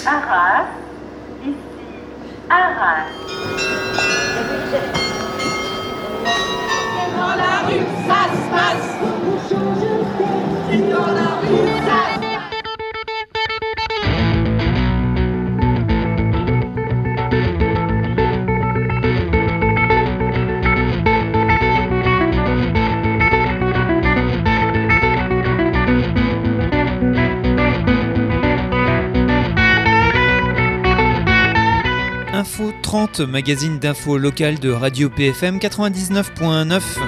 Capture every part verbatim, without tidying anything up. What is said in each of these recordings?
Arras, ici, Arras. Dans la rue, ça se passe. Et dans la rue, ça se passe. Info trente, magazine d'info locale de Radio P F M quatre-vingt-dix-neuf point neuf.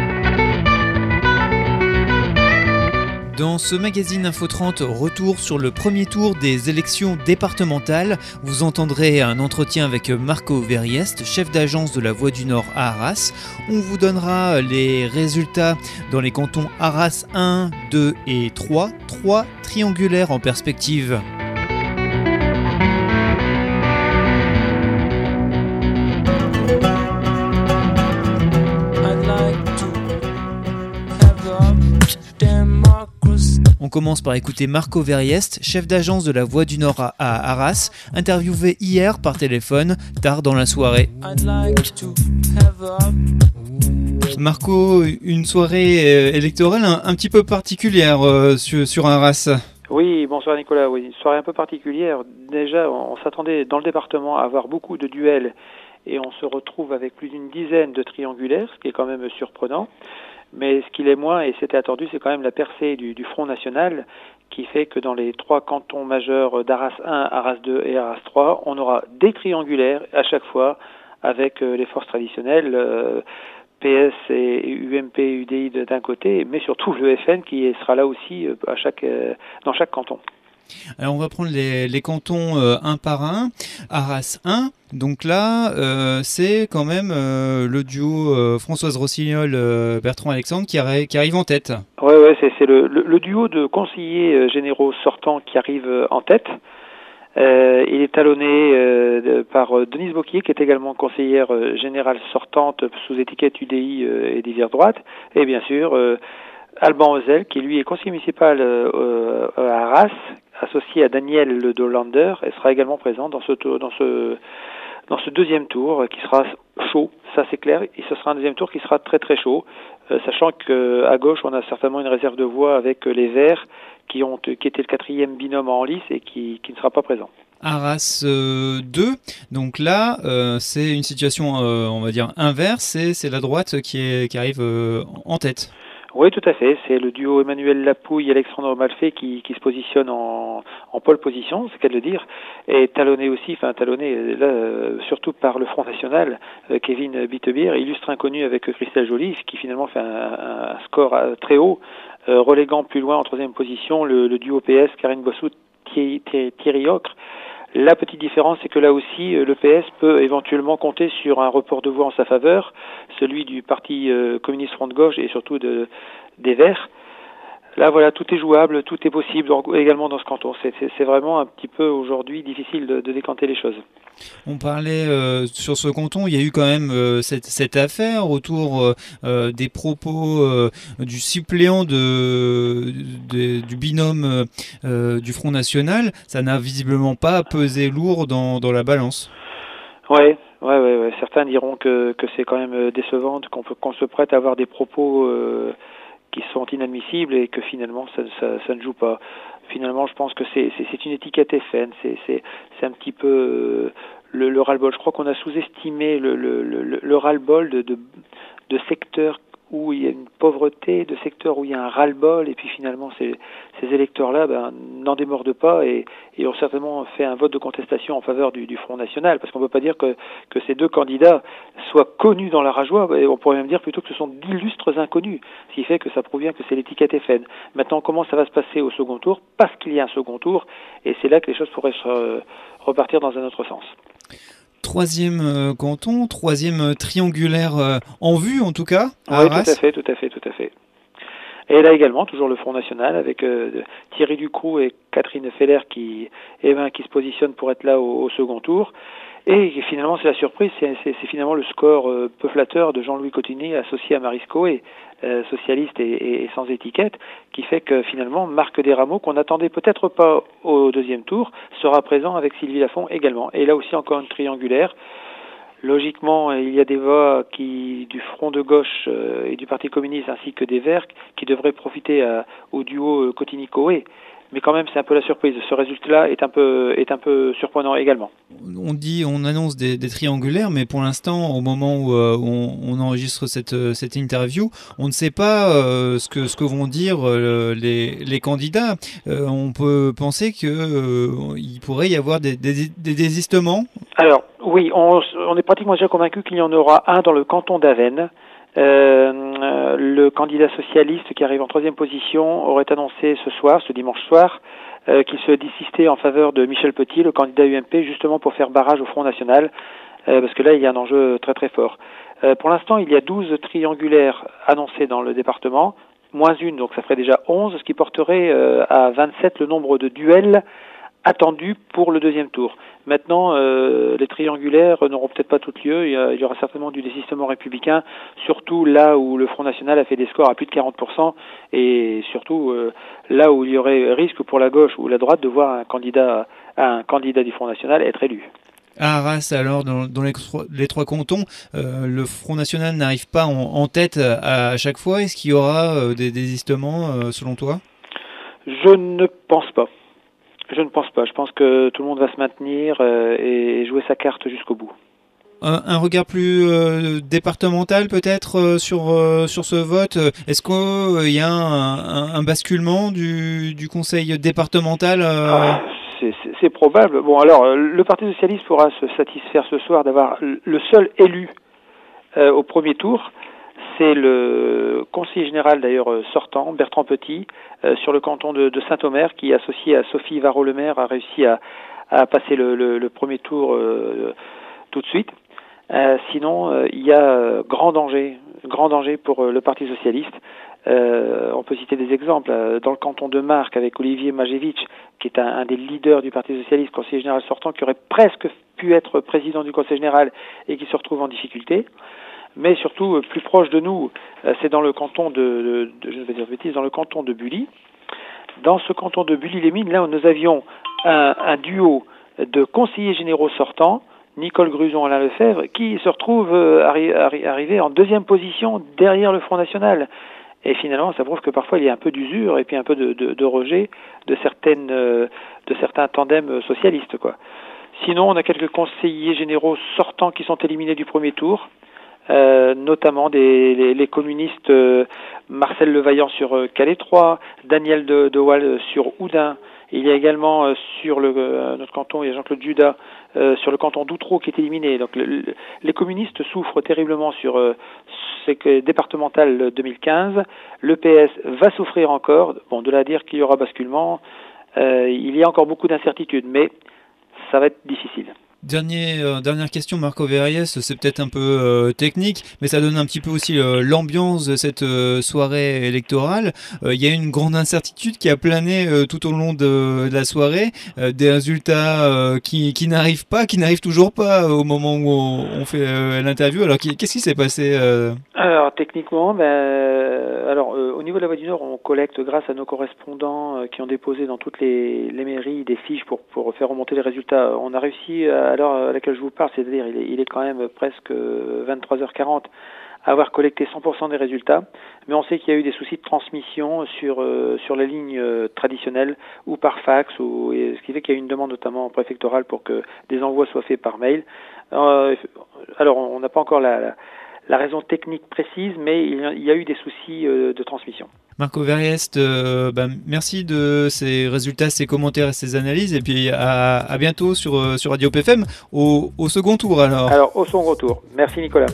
Dans ce magazine Info trente, retour sur le premier tour des élections départementales. Vous entendrez un entretien avec Marco Verriest, chef d'agence de la Voie du Nord à Arras. On vous donnera les résultats dans les cantons Arras un, deux et trois, trois triangulaires en perspective. On commence par écouter Marco Verriest, chef d'agence de la Voie du Nord à Arras, interviewé hier par téléphone, tard dans la soirée. Marco, une soirée électorale un, un petit peu particulière euh, sur, sur Arras. Oui, bonsoir Nicolas. Oui, une soirée un peu particulière. Déjà, on, on s'attendait dans le département à avoir beaucoup de duels et on se retrouve avec plus d'une dizaine de triangulaires, ce qui est quand même surprenant. Mais ce qu'il est moins, et c'était attendu, c'est quand même la percée du, du Front National qui fait que dans les trois cantons majeurs d'Arras un, Arras deux et Arras trois, on aura des triangulaires à chaque fois avec euh, les forces traditionnelles, euh, P S et U M P, U D I d'un côté, mais surtout le F N qui sera là aussi euh, à chaque, euh, dans chaque canton. Alors on va prendre les, les cantons euh, un par un. Arras un, donc là euh, c'est quand même euh, le duo euh, Françoise Rossignol, euh, Bertrand Alexandre qui, arri- qui arrive en tête. Oui, ouais, c'est, c'est le, le, le duo de conseillers euh, généraux sortants qui arrive euh, en tête. Euh, il est talonné euh, de, par euh, Denise Bocquier qui est également conseillère euh, générale sortante sous étiquette U D I euh, et divers droite. Et bien sûr euh, Alban Ozel qui lui est conseiller municipal euh, à Arras, associé à Daniel Le Dolander, et sera également présent dans ce tour, dans ce dans ce deuxième tour qui sera chaud, ça c'est clair, et ce sera un deuxième tour qui sera très très chaud, euh, sachant qu'à gauche on a certainement une réserve de voix avec les Verts qui ont qui était le quatrième binôme en lice et qui, qui ne sera pas présent. Arras euh, deux, donc là euh, c'est une situation euh, on va dire inverse, c'est, c'est la droite qui, est, qui arrive euh, en tête. Oui, tout à fait. C'est le duo Emmanuel Lapouille et Alexandre Malfait qui, qui se positionne en, en pole position, c'est qu'à de le dire, et talonné aussi, enfin talonné là, euh, surtout par le Front National, euh, Kevin Bittebier, illustre inconnu avec Christelle Joly, qui finalement fait un, un score euh, très haut, euh, reléguant plus loin en troisième position le, le duo P S, Karine Bossou, Thierry, Thierry Ocre. La petite différence, c'est que là aussi, le P S peut éventuellement compter sur un report de voix en sa faveur, celui du Parti euh, communiste Front de Gauche et surtout de, des Verts. Là, voilà, tout est jouable, tout est possible également dans ce canton. C'est, c'est, c'est vraiment un petit peu aujourd'hui difficile de, de décanter les choses. On parlait euh, sur ce canton, il y a eu quand même euh, cette, cette affaire autour euh, des propos euh, du suppléant de, de, du binôme euh, du Front National. Ça n'a visiblement pas pesé lourd dans, dans la balance. Ouais, ouais, ouais, ouais. Certains diront que, que c'est quand même décevant, qu'on, peut, qu'on se prête à avoir des propos euh, qui sont inadmissibles et que finalement ça, ça, ça ne joue pas. Finalement, je pense que c'est, c'est, c'est une étiquette F N, c'est, c'est, c'est un petit peu euh, le, le ras-le-bol. Je crois qu'on a sous-estimé le, le, le, le ras-le-bol de, de, de secteurs où il y a une pauvreté, de secteurs où il y a un ras-le-bol, et puis finalement ces, ces électeurs-là ben, n'en démordent pas et, et ont certainement fait un vote de contestation en faveur du, du Front National, parce qu'on ne peut pas dire que, que ces deux candidats soient connus dans la rajoie, et on pourrait même dire plutôt que ce sont d'illustres inconnus, ce qui fait que ça prouve bien que c'est l'étiquette F N. Maintenant, comment ça va se passer au second tour? Parce qu'il y a un second tour, et c'est là que les choses pourraient se repartir dans un autre sens. Troisième euh, canton, troisième triangulaire euh, en vue en tout cas. Oui, tout à fait, tout à fait, tout à fait. Et là également, toujours le Front National avec euh, Thierry Ducroux et Catherine Feller qui, eh ben, qui se positionnent pour être là au, au second tour. Et finalement, c'est la surprise, c'est, c'est, c'est finalement le score euh, peu flatteur de Jean-Louis Cotigny associé à Maryse Coué, euh, socialiste et, et, et sans étiquette, qui fait que finalement Marc Desrameaux, qu'on n'attendait peut-être pas au deuxième tour, sera présent avec Sylvie Lafont également. Et là aussi encore une triangulaire. Logiquement, il y a des voix qui, du Front de gauche euh, et du Parti communiste ainsi que des Verts qui devraient profiter à, au duo euh, Cotigny-Coé. Mais quand même, c'est un peu la surprise. Ce résultat-là est un peu, est un peu surprenant également. On dit, on annonce des, des triangulaires, mais pour l'instant, au moment où euh, on, on enregistre cette, cette interview, on ne sait pas euh, ce que, ce que vont dire euh, les, les candidats. Euh, on peut penser qu'il euh, pourrait y avoir des, des, des désistements. Alors, oui, on, on est pratiquement déjà convaincu qu'il y en aura un dans le canton d'Avesnes. Euh, le candidat socialiste qui arrive en troisième position aurait annoncé ce soir, ce dimanche soir, euh, qu'il se désistait en faveur de Michel Petit, le candidat U M P, justement pour faire barrage au Front National, euh, parce que là, il y a un enjeu très très fort. Euh, pour l'instant, il y a douze triangulaires annoncés dans le département, moins une, donc ça ferait déjà onze, ce qui porterait euh, à vingt-sept le nombre de duels attendus pour le deuxième tour. Maintenant, euh, les triangulaires n'auront peut-être pas tout lieu. Il y, a, il y aura certainement du désistement républicain, surtout là où le Front National a fait des scores à plus de quarante pour cent, et surtout euh, là où il y aurait risque pour la gauche ou la droite de voir un candidat, un candidat du Front National être élu. À Arras, alors, dans, dans les, les trois cantons, euh, le Front National n'arrive pas en, en tête à, à chaque fois. Est-ce qu'il y aura euh, des désistements, euh, selon toi ? Je ne pense pas. Je ne pense pas. Je pense que tout le monde va se maintenir euh, et jouer sa carte jusqu'au bout. Un, un regard plus euh, départemental peut-être euh, sur euh, sur ce vote. Est-ce qu'il euh, y a un, un, un basculement du, du conseil départemental euh... ah, c'est, c'est, c'est probable. Bon, alors, le Parti socialiste pourra se satisfaire ce soir d'avoir le seul élu euh, au premier tour. C'est le conseiller général d'ailleurs sortant, Bertrand Petit, euh, sur le canton de, de Saint-Omer, qui, associé à Sophie Varro-Lemaire, a réussi à, à passer le, le, le premier tour euh, tout de suite. Euh, sinon, euh, il y a euh, grand danger, grand danger pour euh, le Parti socialiste. Euh, on peut citer des exemples. Dans le canton de Marcq, avec Olivier Majewicz, qui est un, un des leaders du Parti socialiste, conseiller général sortant, qui aurait presque pu être président du conseil général et qui se retrouve en difficulté. Mais surtout, plus proche de nous, c'est dans le canton de, de, de je ne vais dire de bêtises, dans le canton de Bully. Dans ce canton de Bully-les-Mines, là où nous avions un, un duo de conseillers généraux sortants, Nicole Gruson et Alain Lefebvre, qui se retrouvent arri- arri- arrivés en deuxième position derrière le Front National. Et finalement, ça prouve que parfois il y a un peu d'usure et puis un peu de, de, de rejet de certaines, de certains tandems socialistes, quoi. Sinon, on a quelques conseillers généraux sortants qui sont éliminés du premier tour. Euh, notamment des, les, les communistes euh, Marcel Levaillant sur euh, Calais trois, Daniel de, de Waal sur Oudin. Il y a également euh, sur le, euh, notre canton, il y a Jean-Claude Judas euh, sur le canton d'Outreau qui est éliminé. Donc le, le, les communistes souffrent terriblement sur euh, ces départementales deux mille quinze. Le P S va souffrir encore. Bon, de là à dire qu'il y aura basculement, euh, il y a encore beaucoup d'incertitudes, mais ça va être difficile. Dernier, euh, dernière question, Marco Verriès, c'est peut-être un peu euh, technique, mais ça donne un petit peu aussi euh, l'ambiance de cette euh, soirée électorale. Il euh, y a une grande incertitude qui a plané euh, tout au long de, de la soirée, euh, des résultats euh, qui, qui n'arrivent pas, qui n'arrivent toujours pas au moment où on, on fait euh, l'interview. Alors qu'est-ce qui s'est passé euh... Alors techniquement, ben, alors euh, au niveau de la Voix du Nord, on collecte grâce à nos correspondants euh, qui ont déposé dans toutes les, les mairies des fiches pour, pour faire remonter les résultats. On a réussi à à l'heure à laquelle je vous parle, c'est-à-dire il est, il est quand même presque vingt-trois heures quarante, à avoir collecté cent pour cent des résultats, mais on sait qu'il y a eu des soucis de transmission sur euh, sur la ligne euh, traditionnelle ou par fax, ou, et ce qui fait qu'il y a eu une demande notamment préfectorale pour que des envois soient faits par mail. Euh, alors on n'a pas encore la, la, la raison technique précise, mais il y a, il y a eu des soucis euh, de transmission. Marco Verriest, euh, bah, merci de ces résultats, ces commentaires et ces analyses, et puis à, à bientôt sur, sur Radio P F M, au, au second tour alors. Alors au second tour, merci Nicolas.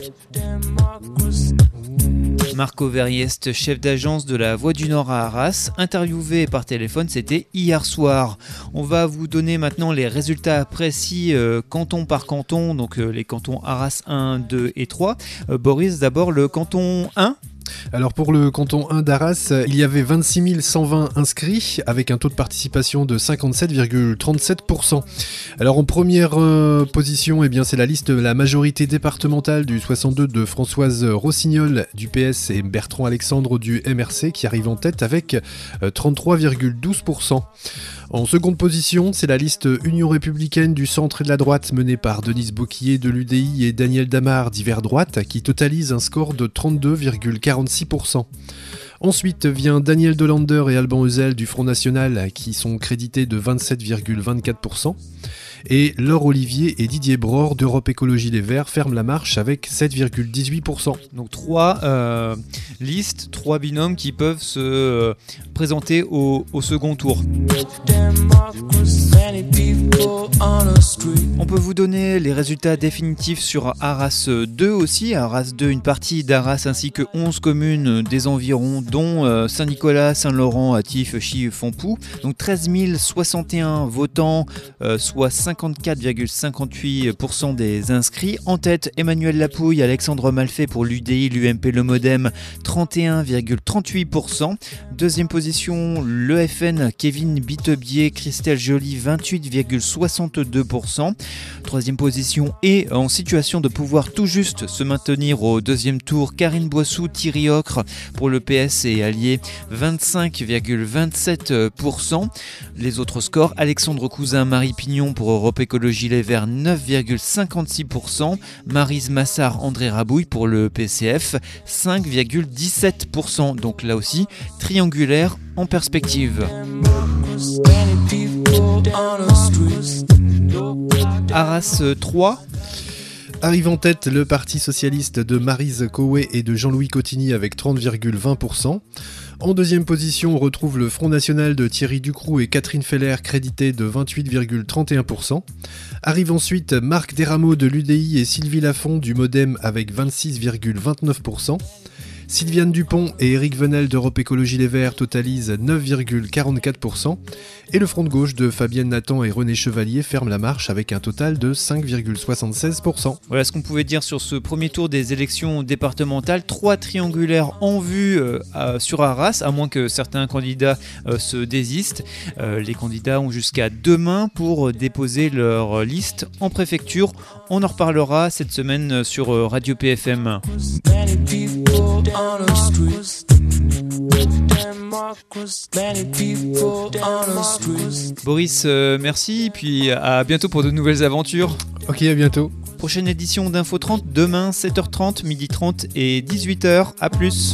Marco Verriest, chef d'agence de la Voix du Nord à Arras, interviewé par téléphone, c'était hier soir. On va vous donner maintenant les résultats précis euh, canton par canton, donc euh, les cantons Arras un, deux et trois. Euh, Boris, d'abord le canton un. Alors pour le canton un d'Arras, il y avait vingt-six mille cent vingt inscrits avec un taux de participation de cinquante-sept virgule trente-sept pour cent. Alors en première euh, position, eh bien, c'est la liste de la majorité départementale du soixante-deux de Françoise Rossignol du P S et Bertrand Alexandre du M R C qui arrive en tête avec euh, trente-trois virgule douze pour cent. En seconde position, c'est la liste Union républicaine du centre et de la droite menée par Denise Bocquier de l'U D I et Daniel Damar d'Hiver Droite qui totalise un score de trente-deux virgule quarante-six pour cent. Ensuite vient Daniel Delander et Alban Ezel du Front National qui sont crédités de vingt-sept virgule vingt-quatre pour cent. Et Laure Olivier et Didier Bror d'Europe Écologie Les Verts ferment la marche avec sept virgule dix-huit pour cent. Donc trois euh, listes, trois binômes qui peuvent se euh, présenter au, au second tour. On peut vous donner les résultats définitifs sur Arras deux aussi. Arras deux, une partie d'Arras ainsi que onze communes des environs, dont euh, Saint-Nicolas, Saint-Laurent, Atif, Chy, Fontpoux. Donc treize mille soixante et un votants, euh, soit cinquante-quatre virgule cinquante-huit pour cent des inscrits. En tête, Emmanuel Lapouille, Alexandre Malfait pour l'U D I, l'U M P, le Modem, trente et un virgule trente-huit pour cent. Deuxième position, l'E F N, Kevin Bitebier, Christelle Joly, vingt-huit virgule soixante-deux pour cent. Troisième position et en situation de pouvoir tout juste se maintenir au deuxième tour, Karine Boissou, Thierry Ocre pour le P S et Allier, vingt-cinq virgule vingt-sept pour cent. Les autres scores, Alexandre Cousin, Marie Pignon pour Europe Écologie Les Verts, neuf virgule cinquante-six pour cent. Maryse Massard, André Rabouille pour le P C F, cinq virgule dix-sept pour cent. Donc là aussi, triangulaire en perspective. Arras trois. Arrive en tête le Parti Socialiste de Maryse Coué et de Jean-Louis Cotigny avec trente virgule vingt pour cent. En deuxième position, on retrouve le Front National de Thierry Ducroux et Catherine Feller crédités de vingt-huit virgule trente et un pour cent. Arrive ensuite Marc Desrameaux de l'U D I et Sylvie Lafont du Modem avec vingt-six virgule vingt-neuf pour cent. Sylviane Dupont et Éric Venel d'Europe Écologie Les Verts totalisent neuf virgule quarante-quatre pour cent. Et le front de gauche de Fabienne Nathan et René Chevalier ferme la marche avec un total de cinq virgule soixante-seize pour cent. Voilà ce qu'on pouvait dire sur ce premier tour des élections départementales. Trois triangulaires en vue euh, sur Arras, à moins que certains candidats euh, se désistent. Euh, les candidats ont jusqu'à demain pour déposer leur liste en préfecture. On en reparlera cette semaine sur euh, Radio P F M. Boris, euh, merci, puis à bientôt pour de nouvelles aventures. Ok, à bientôt. Prochaine édition d'Info trente, demain sept heures trente, midi trente et dix-huit heures. À plus.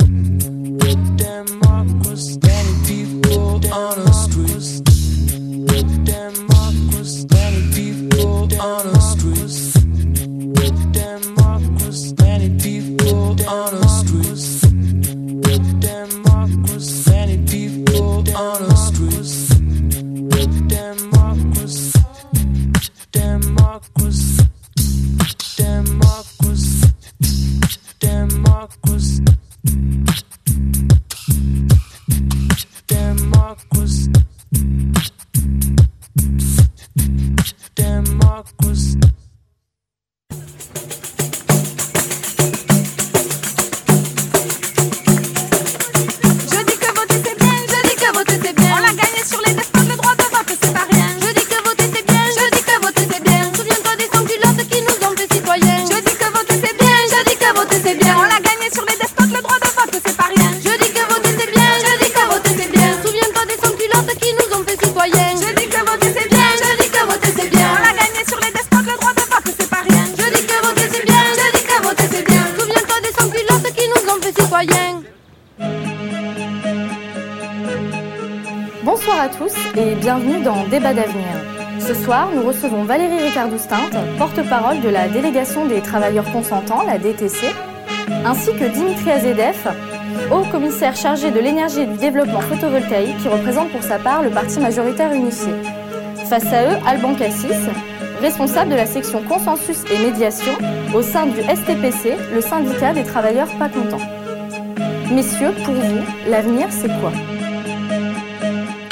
Bonsoir à tous et bienvenue dans Débat d'avenir. Ce soir, nous recevons Valérie Ricardou-Stinte, porte-parole de la délégation des travailleurs consentants, la D T C, ainsi que Dimitri Azedef, haut commissaire chargé de l'énergie et du développement photovoltaïque, qui représente pour sa part le parti majoritaire unifié. Face à eux, Alban Cassis, responsable de la section consensus et médiation au sein du S T P C, le syndicat des travailleurs pas contents. Messieurs, pour vous, l'avenir, c'est quoi ?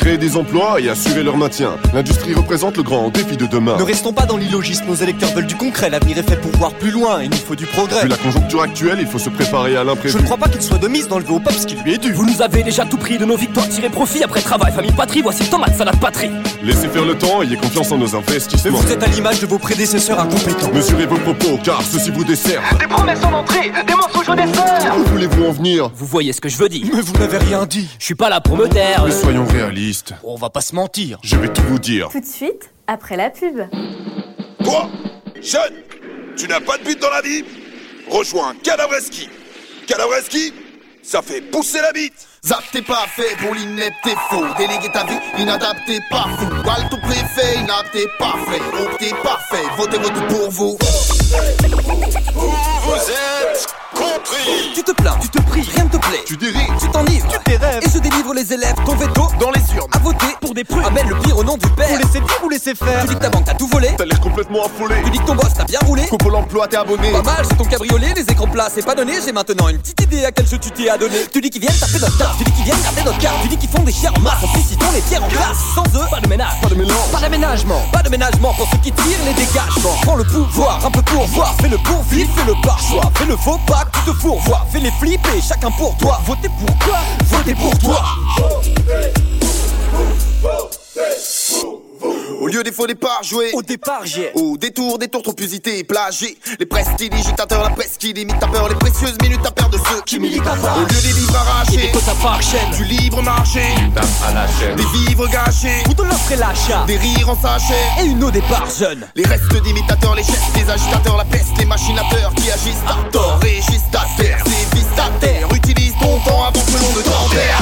créer des emplois et assurer leur maintien. L'industrie représente le grand défi de demain. Ne restons pas dans l'illogisme, nos électeurs veulent du concret. L'avenir est fait pour voir plus loin, il nous faut du progrès. Vu la conjoncture actuelle, il faut se préparer à l'imprévu. Je ne crois pas qu'il soit de mise d'enlever au peuple ce qui lui est dû. Vous nous avez déjà tout pris de nos victoires, tiré profit après travail, famille, patrie, voici tomate, salade, patrie. Laissez faire le temps, ayez confiance en nos investissements. Mais vous êtes à l'image de vos prédécesseurs incompétents. Mesurez vos propos, car ceux-ci vous desservent. Des promesses en entrée, des mensonges au dessert. Où voulez-vous en venir? Vous voyez ce que je veux dire. Mais vous n'avez rien dit. Je suis pas là pour me taire. Mais soyons réalistes. On va pas se mentir. Je vais tout vous dire. Tout de suite, après la pub. Toi, jeune, tu n'as pas de but dans la vie? Rejoins Cadavreski. Cadavreski, ça fait pousser la bite. Zap t'es pas fait pour l'inepte, t'es faux. Déléguer ta vie, inadapté, pas fou. Balle ton préfet, inapte, parfait. Oh, t'es parfait, votez, votez pour vous. Vous êtes compris. Tu te plains, tu te pries, rien ne te plaît. Tu dérives, tu t'enivres, tu tes rêves. Et je délivre les élèves, ton veto dans les urnes. À voter pour des prunes. Amène le pire au nom du père. Vous laissez dire ou laissez faire. Tu dis que ta banque t'a tout volé. T'as l'air complètement affolé. Tu dis que ton boss t'a bien roulé. Qu'au Pôle emploi t'es abonné. Pas mal, c'est ton cabriolet, les écrans plats, c'est pas donné. J'ai maintenant une petite idée à quel jeu tu t'es adonné. Tu dis qu'ils viennent taper notre tarte. Tu dis qu'ils viennent garder notre carte. Tu dis qu'ils font des chiens en masse. En plus, ils les pierres en glace. Sans eux, pas de ménage, pas de mélange, pas d'aménagement, pas de ménagement pour ceux qui tirent les dégagements. Prends le pouvoir, un peu pour voir. Fais le bon flip, fais le par choix. Fais le faux pas, tu te fourvoies. Fais les flipper, chacun pour toi. Votez pour quoi? Votez pour toi. Au lieu des faux départs joués, au départ j'ai au détour des tours trop usité et plagiés. Les prestidigitateurs, la presse qui limite ta peur. Les précieuses minutes à perdre de ceux qui militent à part. Au lieu des livres arrachés, des quotas par chaîne, du libre marché, tape à la chaîne, des vivres gâchés, ou de l'offre et l'achat, des rires en sachet, et une eau départ jeune. Les restes d'imitateurs, les gestes des agitateurs, la peste, les machinateurs qui agissent à tort, régissent ta terre, sévissent ta terre. Utilise ton temps avant que l'on ne t'enterre.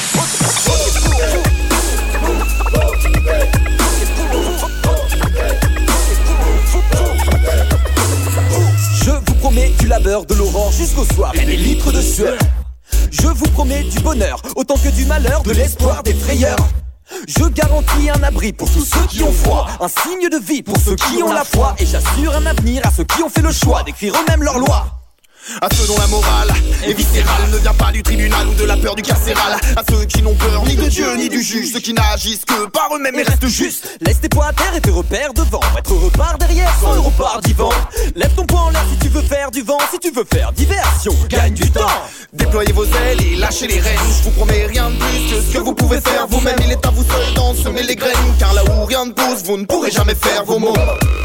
Je vous promets du labeur, de l'aurore jusqu'au soir et des litres de sueur. Je vous promets du bonheur, autant que du malheur, de l'espoir, des frayeurs. Je garantis un abri pour tous ceux qui ont froid, un signe de vie pour ceux qui ont la foi. Et j'assure un avenir à ceux qui ont fait le choix d'écrire eux-mêmes leurs lois. À ceux dont la morale est viscérale, ne vient pas du tribunal ou de la peur du carcéral. À ceux qui n'ont peur ni de Dieu ni du juge, ceux qui n'agissent que par eux-mêmes et restent justes. Laisse tes poings à terre et tes repères devant. Être heureux par derrière, cent euros par divan. Lève ton poing en l'air si tu veux faire du vent. Si tu veux faire diversion, gagne du temps. Déployez vos ailes et lâchez les rênes. Je vous promets rien de plus que ce que vous pouvez faire vous-même. Il est à vous seul d'en semer les graines, car là où rien ne pousse, vous ne pourrez jamais faire vos mots.